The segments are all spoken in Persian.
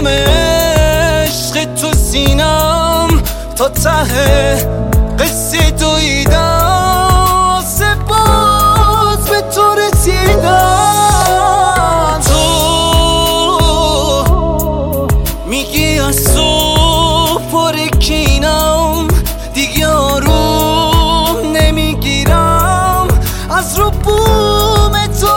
میذارم عشق تو سینم تا ته قصه دویدم باز به تو رسیدم. تو میگی از صبح پرکینم دیگه آروم نمیگیرم از رو بوم تو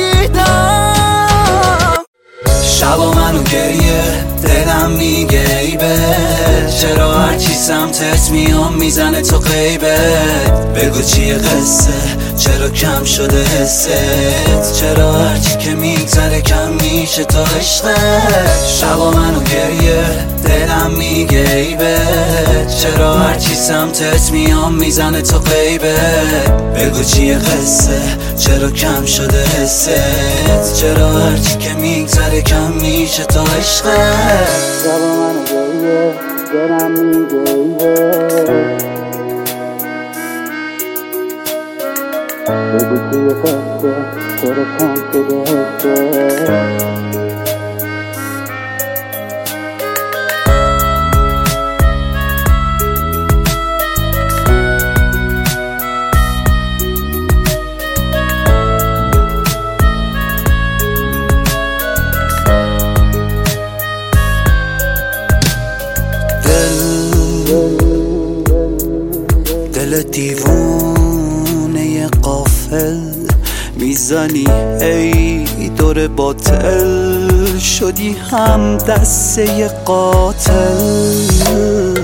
پریدم. شبا منو گریه دلم میگه ای بهت چرا هرچی سمتت میام میزنه تو غیبت. بگو چیه قصه چرا کم شده حست چرا هرچی که میگذره کم میشه تا عشقت. شبا منو گریه دلم میگه ای بهت چرا هرچی سمتت میام میزنه تو غیبت. بگو چیه قصه چرا کم شده حست چرا هرچی که میگذره کم میشه تا عشقت. شبا منو گریه دلم میگه ای بهت بگو چیه قصه چرا کم شده حست. دل دیوونه غافل میزنی ای دور باطل شدی هم دسته قاتل.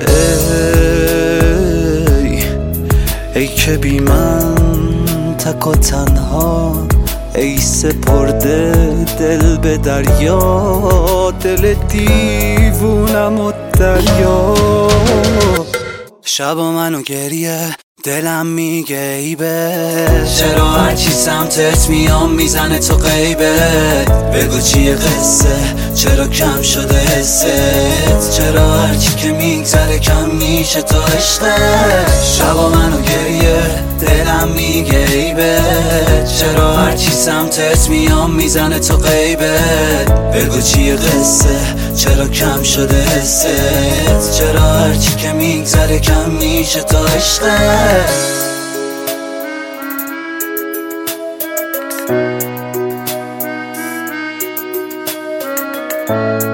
ای که بی من تک و تنها ای سپرده دل به دریا دل دیوونم و دریا. شبا منو گریه دلم میگه ای بهت چرا هرچی سمتت میام میزنه تو غیبت. بگو چیه قصه چرا کم شده حست چرا هرچی که میگذره کم میشه تا عشقت. شبا منو گریه دلم میگه ای بهت چرا هرچی سمتت میام میزنه تو غیبت. بگو چیه قصه چرا کم شده حست چرا هرچی که میگذره کم میشه تا عشقت.